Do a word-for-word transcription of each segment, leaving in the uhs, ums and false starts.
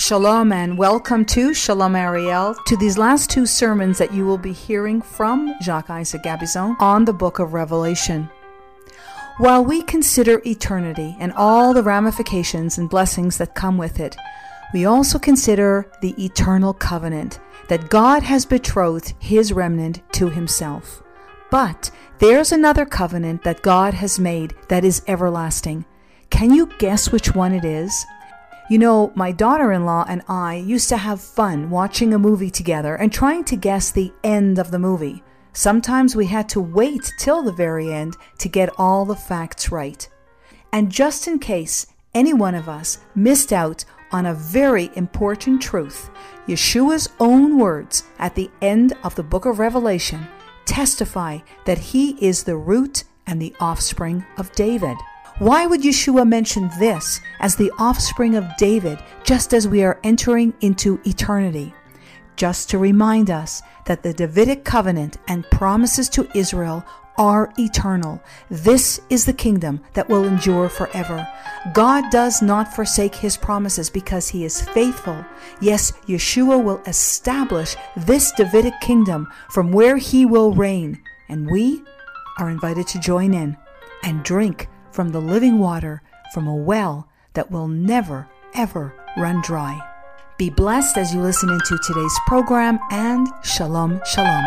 Shalom and welcome to Shalom Ariel, to these last two sermons that you will be hearing from Jacques Isaac Gabizon on the book of Revelation. While we consider eternity and all the ramifications and blessings that come with it, we also consider the eternal covenant that God has betrothed His remnant to Himself. But there's another covenant that God has made that is everlasting. Can you guess which one it is? You know, my daughter-in-law and I used to have fun watching a movie together and trying to guess the end of the movie. Sometimes we had to wait till the very end to get all the facts right. And just in case any one of us missed out on a very important truth, Yeshua's own words at the end of the book of Revelation testify that He is the root and the offspring of David. Why would Yeshua mention this as the offspring of David just as we are entering into eternity? Just to remind us that the Davidic covenant and promises to Israel are eternal. This is the kingdom that will endure forever. God does not forsake His promises because He is faithful. Yes, Yeshua will establish this Davidic kingdom from where He will reign, and we are invited to join in and drink from the living water from a well that will never, ever run dry. Be blessed as you listen into today's program, and Shalom, Shalom.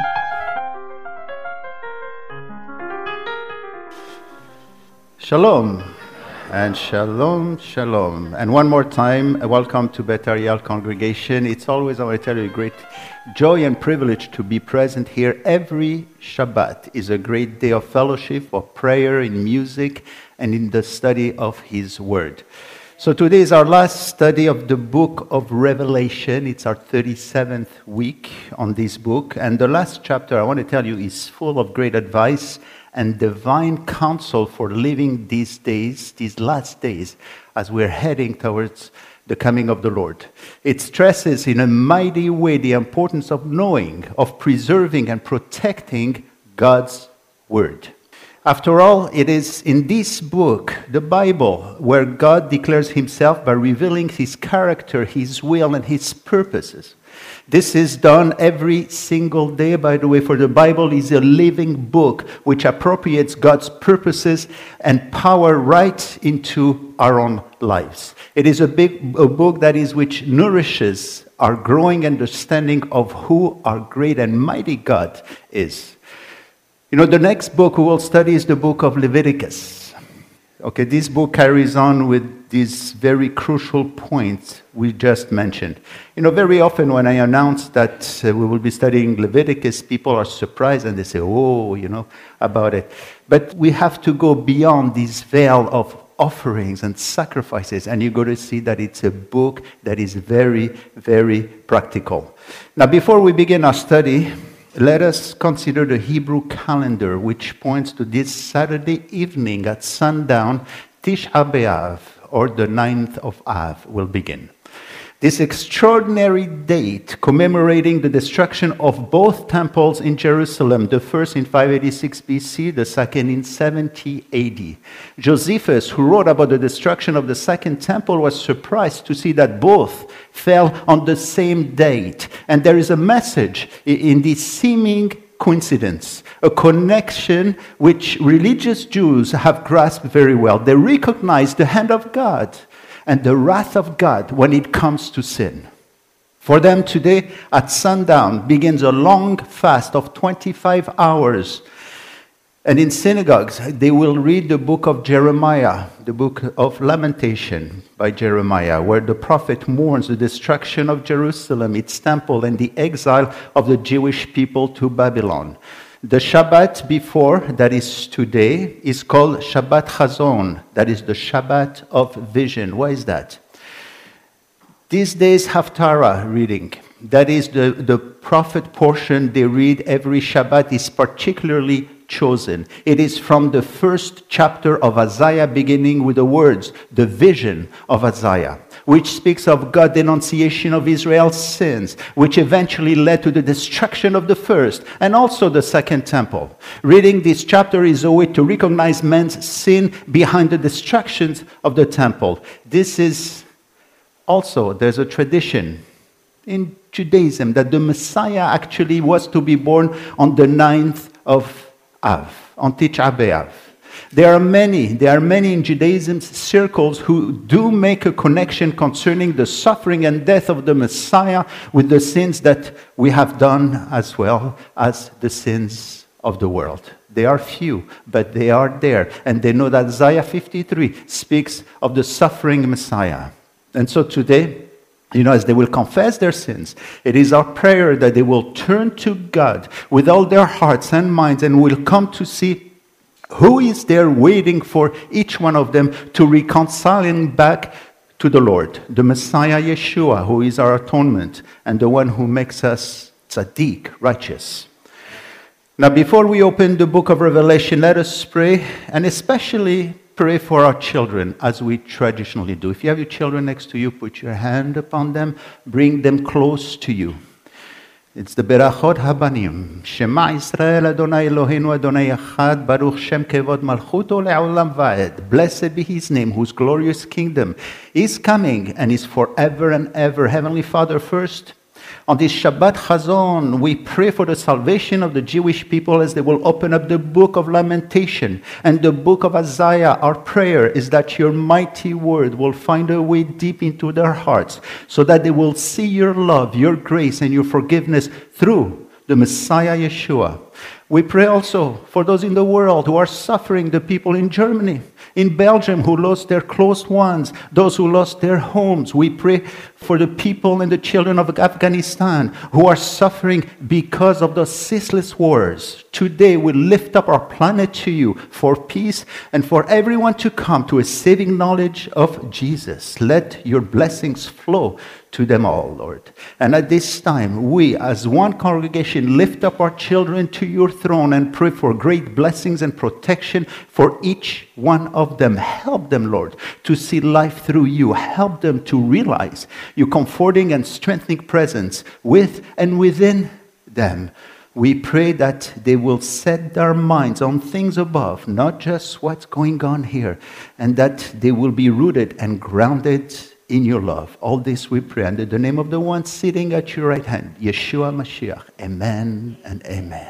Shalom, and Shalom, Shalom. And one more time, welcome to Beth Ariel congregation. It's always, I want to tell you, a great joy and privilege to be present here. Every Shabbat is a great day of fellowship, of prayer, in music, and in the study of His Word. So today is our last study of the book of Revelation. It's our thirty-seventh week on this book. And the last chapter, I want to tell you, is full of great advice and divine counsel for living these days, these last days, as we're heading towards the coming of the Lord. It stresses in a mighty way the importance of knowing, of preserving and protecting God's Word. After all, it is in this book, the Bible, where God declares Himself by revealing His character, His will, and His purposes. This is done every single day, by the way, for the Bible is a living book which appropriates God's purposes and power right into our own lives. It is a big a book that is which nourishes our growing understanding of who our great and mighty God is. You know, the next book we will study is the book of Leviticus. Okay, this book carries on with these very crucial points we just mentioned. You know, very often when I announce that uh, we will be studying Leviticus, people are surprised and they say, oh, you know, about it. But we have to go beyond this veil of offerings and sacrifices, and you're going to see that it's a book that is very, very practical. Now, before we begin our study, let us consider the Hebrew calendar, which points to this Saturday evening at sundown, Tisha B'Av, or the ninth of Av, will begin. This extraordinary date commemorating the destruction of both temples in Jerusalem, the first in five eighty-six B C, the second in seventy A D. Josephus, who wrote about the destruction of the second temple, was surprised to see that both fell on the same date. And there is a message in this seeming coincidence, a connection which religious Jews have grasped very well. They recognize the hand of God and the wrath of God when it comes to sin. For them today, at sundown, begins a long fast of twenty-five hours. And in synagogues, they will read the book of Jeremiah, the book of Lamentation by Jeremiah, where the prophet mourns the destruction of Jerusalem, its temple, and the exile of the Jewish people to Babylon. The Shabbat before, that is today, is called Shabbat Chazon, that is the Shabbat of vision. Why is that? These days, Haftarah reading, that is the, the prophet portion they read every Shabbat, is particularly chosen. It is from the first chapter of Isaiah, beginning with the words, the vision of Isaiah, which speaks of God's denunciation of Israel's sins, which eventually led to the destruction of the first and also the second temple. Reading this chapter is a way to recognize man's sin behind the destructions of the temple. This is Also, there's a tradition in Judaism that the Messiah actually was to be born on the ninth of Av, on Tisha B'Av. There are many, there are many in Judaism circles who do make a connection concerning the suffering and death of the Messiah with the sins that we have done as well as the sins of the world. They are few, but they are there. And they know that Isaiah fifty-three speaks of the suffering Messiah. And so today, you know, as they will confess their sins, it is our prayer that they will turn to God with all their hearts and minds and will come to see who is there waiting for each one of them to reconcile him back to the Lord, the Messiah Yeshua, who is our atonement and the one who makes us tzaddik, righteous. Now, before we open the book of Revelation, let us pray, and especially pray for our children, as we traditionally do. If you have your children next to you, put your hand upon them, bring them close to you. It's the Berachot Habanim. Shema Yisrael Adonai Eloheinu Adonai Echad, Baruch Shem Kevod Malchuto Le'olam Va'ed. Blessed be His name, whose glorious kingdom is coming and is forever and ever. Heavenly Father, first, on this Shabbat Chazon, we pray for the salvation of the Jewish people as they will open up the book of Lamentation and the book of Isaiah. Our prayer is that your mighty word will find a way deep into their hearts so that they will see your love, your grace, and your forgiveness through the Messiah Yeshua. We pray also for those in the world who are suffering, the people in Germany, in Belgium who lost their close ones, those who lost their homes. We pray for the people and the children of Afghanistan who are suffering because of the ceaseless wars. Today we lift up our planet to you for peace and for everyone to come to a saving knowledge of Jesus. Let your blessings flow to them all, Lord. And at this time, we as one congregation lift up our children to your throne and pray for great blessings and protection for each one of them. Help them, Lord, to see life through you. Help them to realize your comforting and strengthening presence with and within them. We pray that they will set their minds on things above, not just what's going on here, and that they will be rooted and grounded in your love. All this we pray under the name of the one sitting at your right hand, Yeshua Mashiach. Amen and amen.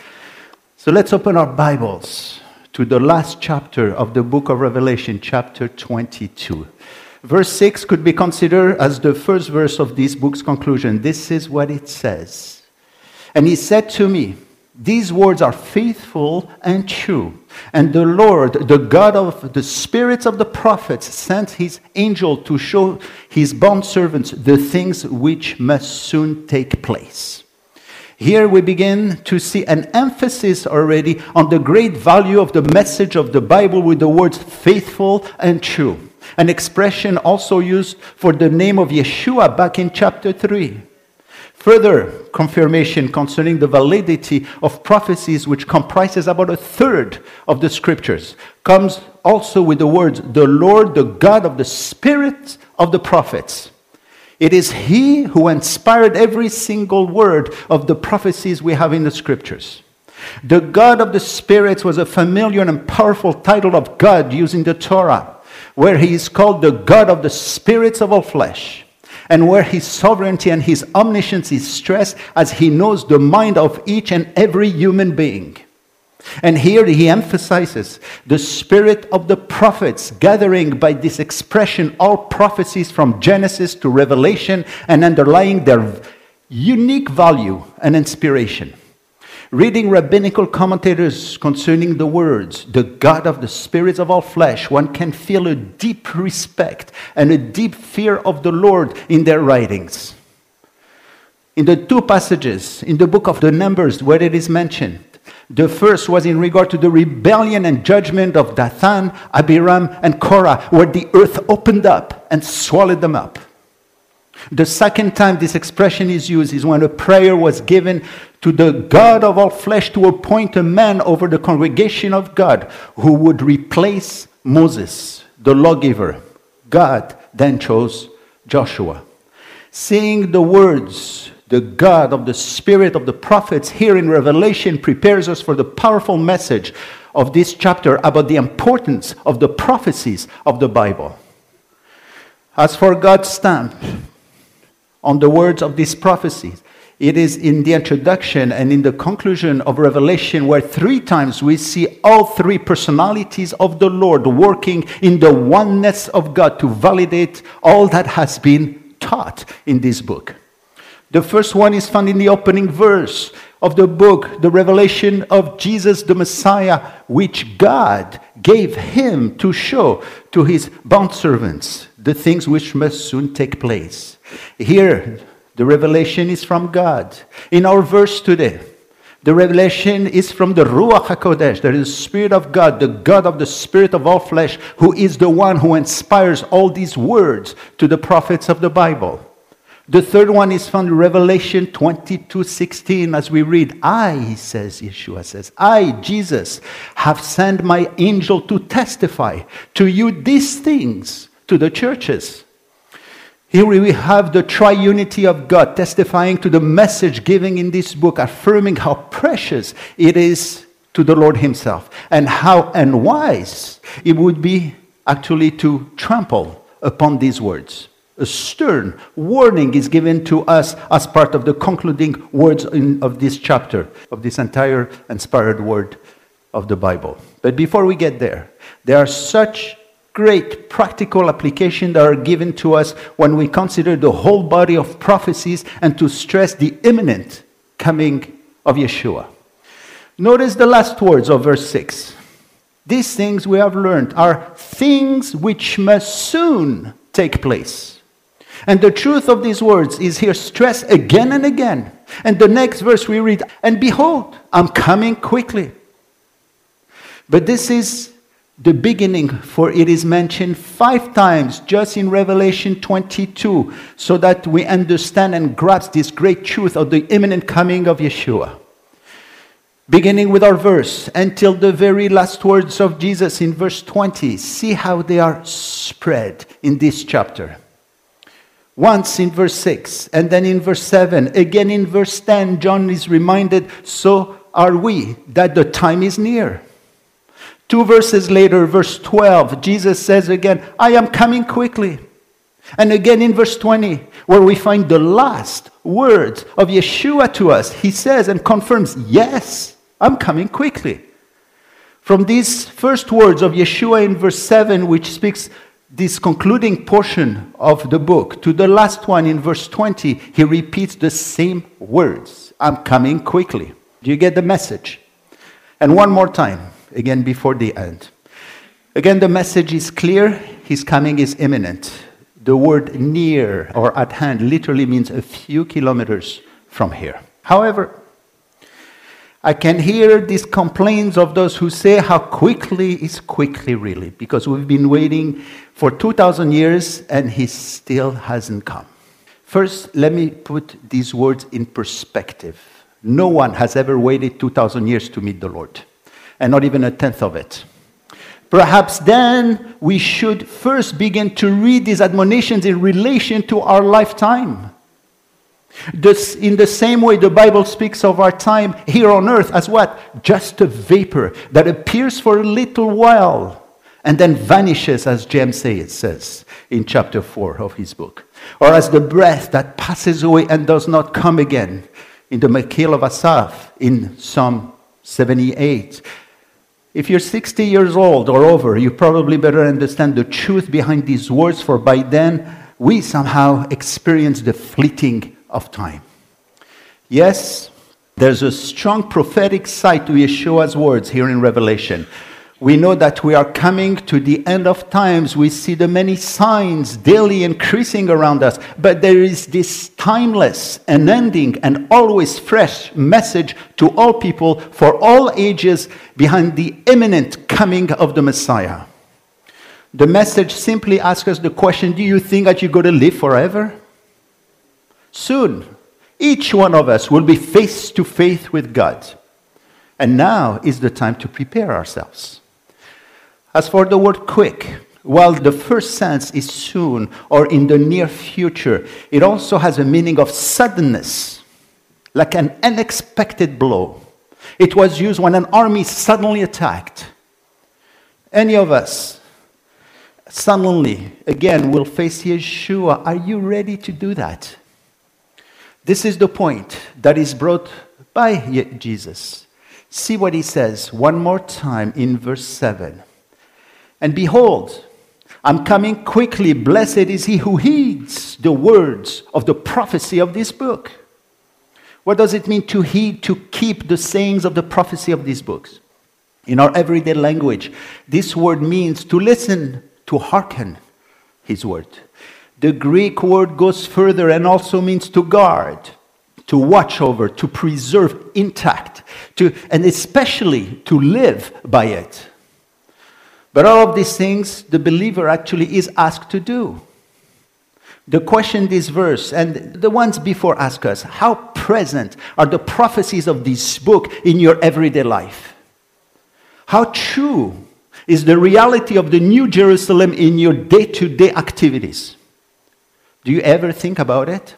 So let's open our Bibles to the last chapter of the book of Revelation, chapter twenty-two. Verse six could be considered as the first verse of this book's conclusion. This is what it says. And he said to me, these words are faithful and true. And the Lord, the God of the spirits of the prophets, sent his angel to show his bondservants the things which must soon take place. Here we begin to see an emphasis already on the great value of the message of the Bible with the words faithful and true. An expression also used for the name of Yeshua back in chapter three. Further confirmation concerning the validity of prophecies, which comprises about a third of the scriptures, comes also with the words, the Lord, the God of the spirits of the prophets. It is He who inspired every single word of the prophecies we have in the scriptures. The God of the spirits was a familiar and powerful title of God used in the Torah, where He is called the God of the spirits of all flesh, and where His sovereignty and His omniscience is stressed as He knows the mind of each and every human being. And here He emphasizes the spirit of the prophets, gathering by this expression all prophecies from Genesis to Revelation and underlying their unique value and inspiration. Reading rabbinical commentators concerning the words, the God of the spirits of all flesh, one can feel a deep respect and a deep fear of the Lord in their writings. In the two passages in the book of the Numbers where it is mentioned, the first was in regard to the rebellion and judgment of Dathan, Abiram, and Korah, where the earth opened up and swallowed them up. The second time this expression is used is when a prayer was given to the God of all flesh to appoint a man over the congregation of God who would replace Moses, the lawgiver. God then chose Joshua. Seeing the words, the God of the spirit of the prophets here in Revelation prepares us for the powerful message of this chapter about the importance of the prophecies of the Bible. As for God's stamp on the words of these prophecies, it is in the introduction and in the conclusion of Revelation where three times we see all three personalities of the Lord working in the oneness of God to validate all that has been taught in this book. The first one is found in the opening verse of the book, the revelation of Jesus the Messiah, which God gave him to show to his bondservants the things which must soon take place. Here, the revelation is from God. In our verse today, the revelation is from the Ruach HaKodesh, that is the Spirit of God, the God of the Spirit of all flesh, who is the one who inspires all these words to the prophets of the Bible. The third one is found in Revelation twenty-two sixteen, as we read, I, he says, Yeshua says, I, Jesus, have sent my angel to testify to you these things to the churches. Here we have the triunity of God testifying to the message given in this book, affirming how precious it is to the Lord himself, and how unwise it would be actually to trample upon these words. A stern warning is given to us as part of the concluding words in, of this chapter, of this entire inspired word of the Bible. But before we get there, there are such great practical applications that are given to us when we consider the whole body of prophecies and to stress the imminent coming of Yeshua. Notice the last words of verse six. These things we have learned are things which must soon take place. And the truth of these words is here stressed again and again. And the next verse we read, and behold, I'm coming quickly. But this is the beginning, for it is mentioned five times just in Revelation twenty-two, so that we understand and grasp this great truth of the imminent coming of Yeshua. Beginning with our verse, until the very last words of Jesus in verse twenty, see how they are spread in this chapter. Once in verse six, and then in verse seven, again in verse ten, John is reminded, so are we, that the time is near. Two verses later, verse twelve, Jesus says again, I am coming quickly. And again in verse twenty, where we find the last words of Yeshua to us, he says and confirms, yes, I'm coming quickly. From these first words of Yeshua in verse seven, which speaks this concluding portion of the book, to the last one in verse twenty, he repeats the same words. I'm coming quickly. Do you get the message? And one more time, again before the end. Again, the message is clear. His coming is imminent. The word near or at hand literally means a few kilometers from here. However, I can hear these complaints of those who say how quickly is quickly really, because we've been waiting for two thousand years and he still hasn't come. First, let me put these words in perspective. No one has ever waited two thousand years to meet the Lord, and not even a tenth of it. Perhaps then we should first begin to read these admonitions in relation to our lifetime. This, in the same way the Bible speaks of our time here on earth as what? Just a vapor that appears for a little while and then vanishes, as James says in chapter four of his book. Or as the breath that passes away and does not come again in the Mekil of Asaph in Psalm seventy-eight. If you're sixty years old or over, you probably better understand the truth behind these words, for by then we somehow experience the fleeting of time. Yes, there's a strong prophetic side to Yeshua's words here in Revelation. We know that we are coming to the end of times. We see the many signs daily increasing around us. But there is this timeless, unending, and always fresh message to all people for all ages behind the imminent coming of the Messiah. The message simply asks us the question, do you think that you're going to live forever? Soon, each one of us will be face to face with God. And now is the time to prepare ourselves. As for the word quick, while the first sense is soon or in the near future, it also has a meaning of suddenness, like an unexpected blow. It was used when an army suddenly attacked. Any of us suddenly, again, will face Yeshua. Are you ready to do that? This is the point that is brought by Jesus. See what he says one more time in verse seven. And behold, I'm coming quickly. Blessed is he who heeds the words of the prophecy of this book. What does it mean to heed, to keep the sayings of the prophecy of these books? In our everyday language, this word means to listen, to hearken his word. The Greek word goes further and also means to guard, to watch over, to preserve intact, to, and especially to live by it. But all of these things, the believer actually is asked to do. The question this verse, and the ones before ask us, how present are the prophecies of this book in your everyday life? How true is the reality of the New Jerusalem in your day-to-day activities? Do you ever think about it?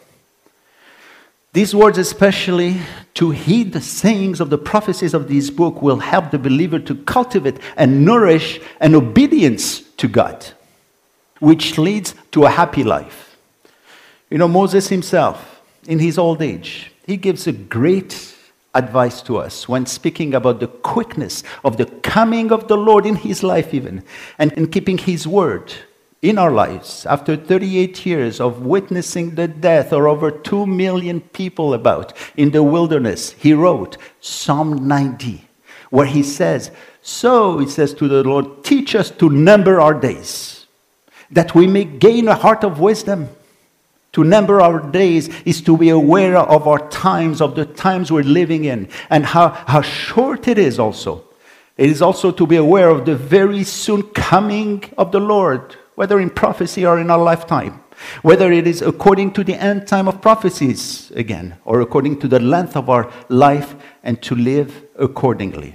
These words, especially to heed the sayings of the prophecies of this book, will help the believer to cultivate and nourish an obedience to God, which leads to a happy life. You know, Moses himself, in his old age, he gives a great advice to us when speaking about the quickness of the coming of the Lord in his life even, and in keeping his word in our lives. After thirty-eight years of witnessing the death of over two million people about in the wilderness, he wrote Psalm ninety, where he says, so, he says to the Lord, teach us to number our days, that we may gain a heart of wisdom. To number our days is to be aware of our times, of the times we're living in, and how, how short it is also. It is also to be aware of the very soon coming of the Lord, whether in prophecy or in our lifetime. Whether it is according to the end time of prophecies, again, or according to the length of our life, and to live accordingly.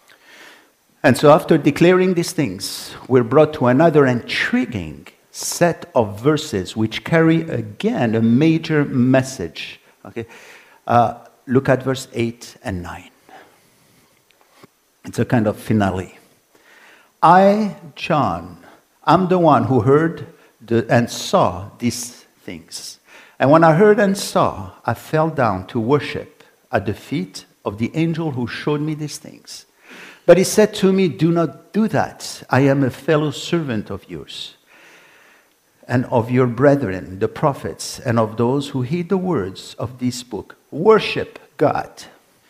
And so after declaring these things, we're brought to another intriguing set of verses which carry again a major message. Okay, uh, look at verse eight and nine. It's a kind of finale. I, John, am the one who heard the, and saw these things. And when I heard and saw, I fell down to worship at the feet of the angel who showed me these things. But he said to me, do not do that. I am a fellow servant of yours, and of your brethren, the prophets, and of those who heed the words of this book. Worship God.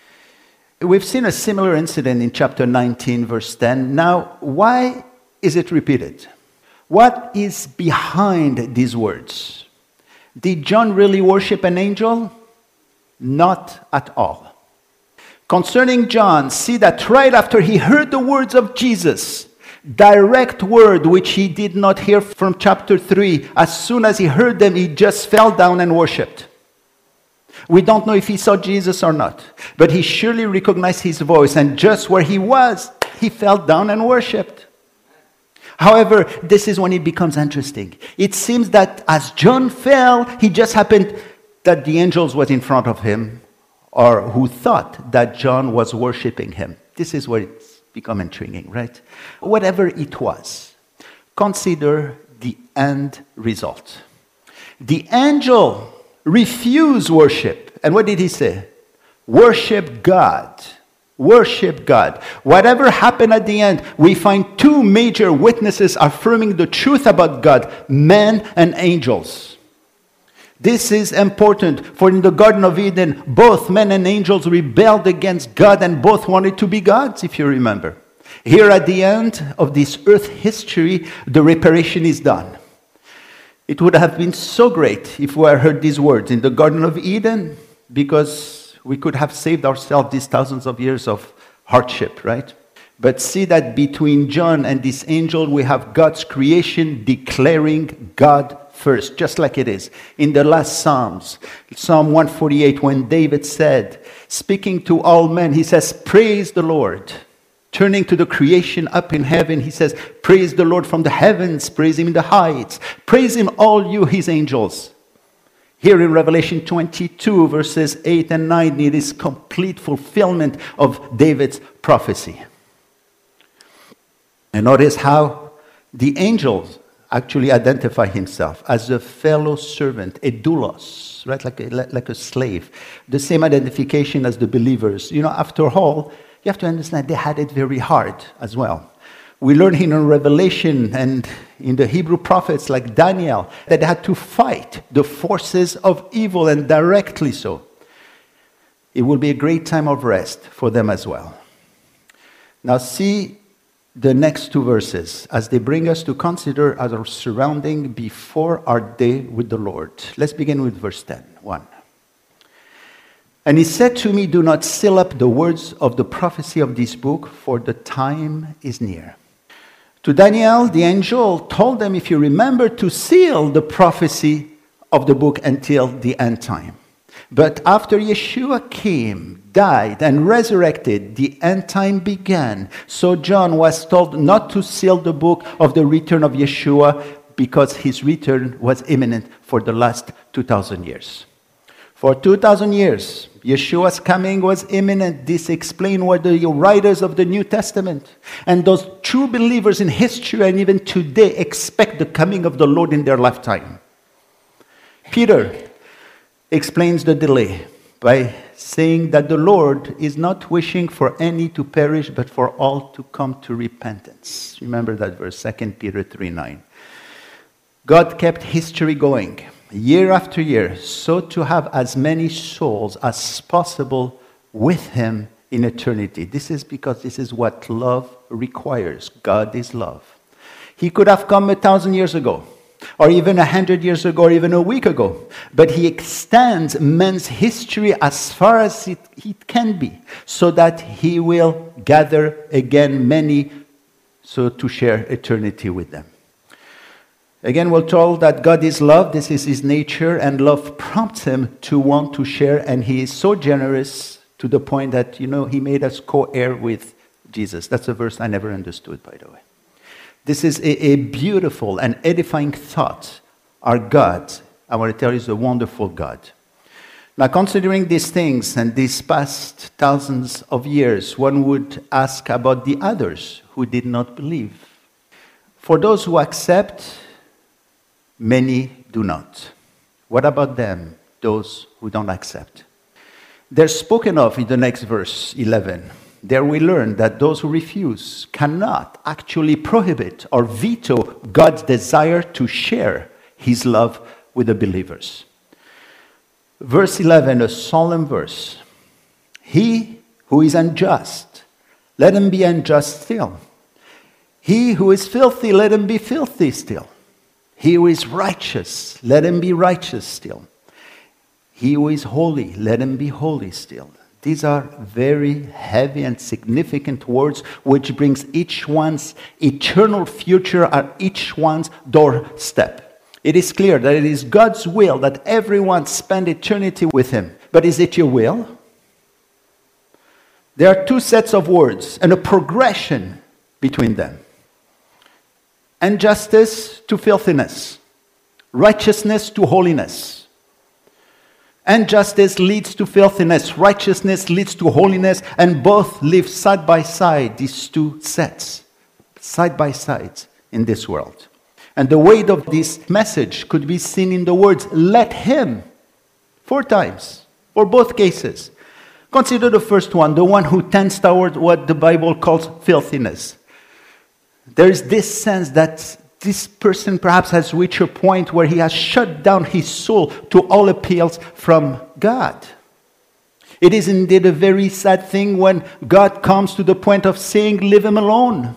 We've seen a similar incident in chapter nineteen, verse ten. Now, why is it repeated? What is behind these words? Did John really worship an angel? Not at all. Concerning John, see that right after he heard the words of Jesus, direct word which he did not hear from chapter three. As soon as he heard them, he just fell down and worshipped. We don't know if he saw Jesus or not, but he surely recognized his voice, and just where he was, he fell down and worshipped. However, this is when it becomes interesting. It seems that as John fell, he just happened that the angels was in front of him, or who thought that John was worshiping him. This is where it's become intriguing, right? Whatever it was, consider the end result. The angel refused worship. And what did he say? Worship God. Worship God. Whatever happened at the end, we find two major witnesses affirming the truth about God, men and angels. This is important, for in the Garden of Eden, both men and angels rebelled against God, and both wanted to be gods, if you remember. Here at the end of this earth history, the reparation is done. It would have been so great if we had heard these words in the Garden of Eden, because we could have saved ourselves these thousands of years of hardship, right? But see that between John and this angel, we have God's creation declaring God first, just like it is. In the last Psalms, Psalm one forty-eight, when David said, speaking to all men, he says, praise the Lord. Turning to the creation up in heaven, he says, praise the Lord from the heavens, praise him in the heights, praise him all you his angels. Here in Revelation twenty-two, verses eight and nine, it is complete fulfillment of David's prophecy. And notice how the angels actually identify himself as a fellow servant, a doulos, right, like a, like a slave. The same identification as the believers. You know, after all, you have to understand they had it very hard as well. We learn here in Revelation and in the Hebrew prophets like Daniel that they had to fight the forces of evil, and directly so. It will be a great time of rest for them as well. Now see the next two verses as they bring us to consider our surrounding before our day with the Lord. Let's begin with verse ten, one. And he said to me, do not seal up the words of the prophecy of this book, for the time is near. To Daniel, the angel told them, if you remember, to seal the prophecy of the book until the end time. But after Yeshua came, died, and resurrected, the end time began. So John was told not to seal the book of the return of Yeshua because his return was imminent for the last two thousand years. For two thousand years, Yeshua's coming was imminent. This explains why the writers of the New Testament and those true believers in history and even today expect the coming of the Lord in their lifetime. Peter explains the delay by saying that the Lord is not wishing for any to perish, but for all to come to repentance. Remember that verse, Second Peter three nine. God kept history going year after year, so to have as many souls as possible with him in eternity. This is because this is what love requires. God is love. He could have come a thousand years ago, or even a hundred years ago, or even a week ago. But he extends man's history as far as it, it can be, so that he will gather again many, so to share eternity with them. Again, we're told that God is love. This is his nature, and love prompts him to want to share, and he is so generous to the point that, you know, he made us co-heir with Jesus. That's a verse I never understood, by the way. This is a, a beautiful and edifying thought. Our God, I want to tell you, is a wonderful God. Now, considering these things and these past thousands of years, one would ask about the others who did not believe. For those who accept, many do not. What about them, those who don't accept? They're spoken of in the next verse, eleven. There we learn that those who refuse cannot actually prohibit or veto God's desire to share his love with the believers. Verse eleven, a solemn verse. He who is unjust, let him be unjust still. He who is filthy, let him be filthy still. He who is righteous, let him be righteous still. He who is holy, let him be holy still. These are very heavy and significant words which brings each one's eternal future at each one's doorstep. It is clear that it is God's will that everyone spend eternity with him. But is it your will? There are two sets of words and a progression between them. Injustice to filthiness, righteousness to holiness. Injustice leads to filthiness, righteousness leads to holiness, and both live side by side, these two sets, side by side in this world. And the weight of this message could be seen in the words, let him, four times, for both cases. Consider the first one, the one who tends toward what the Bible calls filthiness. There is this sense that this person perhaps has reached a point where he has shut down his soul to all appeals from God. It is indeed a very sad thing when God comes to the point of saying, leave him alone.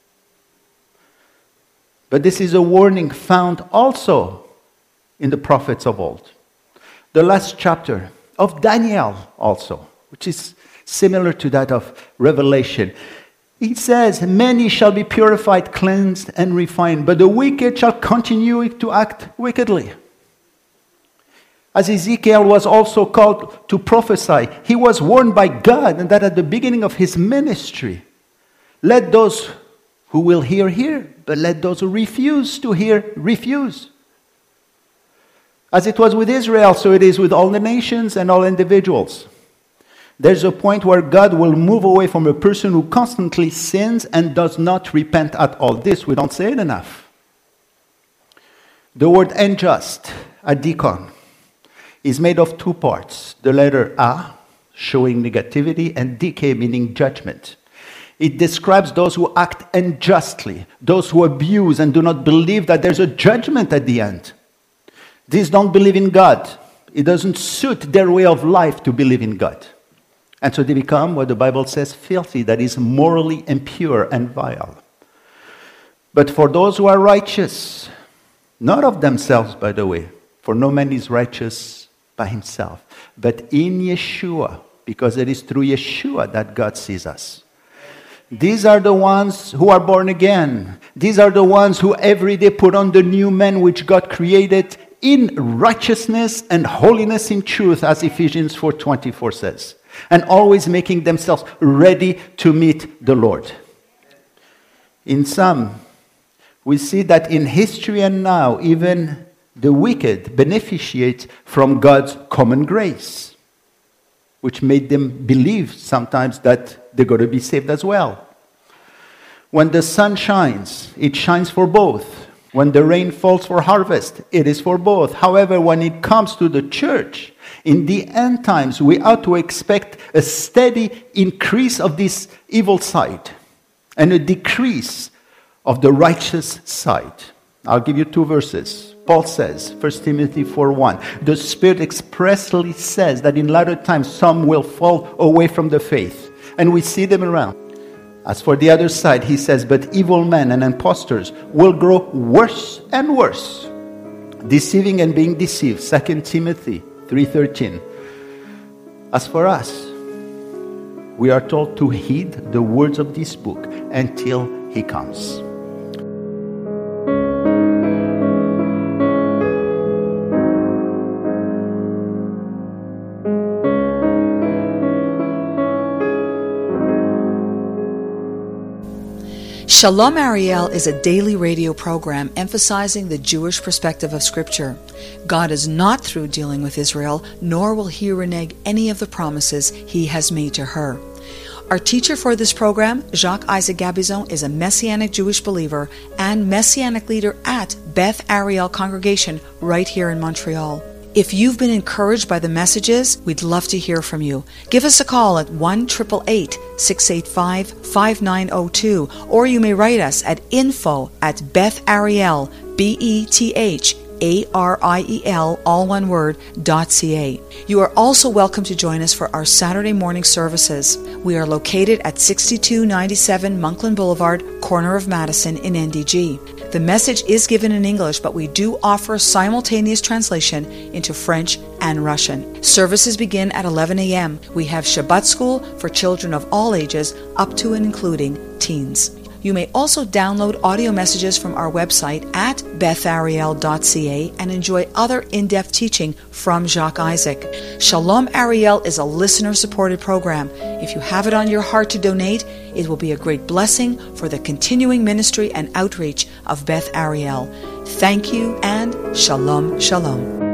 But this is a warning found also in the prophets of old. The last chapter of Daniel also, which is similar to that of Revelation. It says, many shall be purified, cleansed, and refined, but the wicked shall continue to act wickedly. As Ezekiel was also called to prophesy, he was warned by God, and that at the beginning of his ministry, let those who will hear, hear, but let those who refuse to hear, refuse. As it was with Israel, so it is with all the nations and all individuals. There's a point where God will move away from a person who constantly sins and does not repent at all. This, we don't say it enough. The word unjust, adikon, is made of two parts. The letter A, showing negativity, and dike, meaning judgment. It describes those who act unjustly, those who abuse and do not believe that there's a judgment at the end. These don't believe in God. It doesn't suit their way of life to believe in God. And so they become what the Bible says filthy, that is morally impure and vile. But for those who are righteous, not of themselves, by the way, for no man is righteous by himself, but in Yeshua, because it is through Yeshua that God sees us. These are the ones who are born again. These are the ones who every day put on the new man which God created in righteousness and holiness in truth, as Ephesians four twenty-four says, and always making themselves ready to meet the Lord. In some, we see that in history and now, even the wicked beneficiate from God's common grace, which made them believe sometimes that they're going to be saved as well. When the sun shines, it shines for both. When the rain falls for harvest, it is for both. However, when it comes to the church, in the end times, we ought to expect a steady increase of this evil side and a decrease of the righteous side. I'll give you two verses. Paul says, First Timothy four one, the Spirit expressly says that in latter times some will fall away from the faith. And we see them around. As for the other side, he says, but evil men and impostors will grow worse and worse, deceiving and being deceived. Second Timothy three thirteen. As for us, we are told to heed the words of this book until he comes. Shalom Ariel is a daily radio program emphasizing the Jewish perspective of Scripture. God is not through dealing with Israel, nor will he renege any of the promises he has made to her. Our teacher for this program, Jacques Isaac Gabizon, is a Messianic Jewish believer and Messianic leader at Beth Ariel Congregation right here in Montreal. If you've been encouraged by the messages, we'd love to hear from you. Give us a call at one eight eight eight, six eight five, five nine zero two, or you may write us at info at Beth Ariel, B E T H A R I E L, all one word, dot C A. You are also welcome to join us for our Saturday morning services. We are located at sixty-two ninety-seven Monkland Boulevard, corner of Madison in N D G. The message is given in English, but we do offer simultaneous translation into French and Russian. Services begin at eleven a.m. We have Shabbat school for children of all ages, up to and including teens. You may also download audio messages from our website at beth ariel dot c a and enjoy other in-depth teaching from Jacques Isaac. Shalom Ariel is a listener-supported program. If you have it on your heart to donate, it will be a great blessing for the continuing ministry and outreach of Beth Ariel. Thank you and Shalom, Shalom.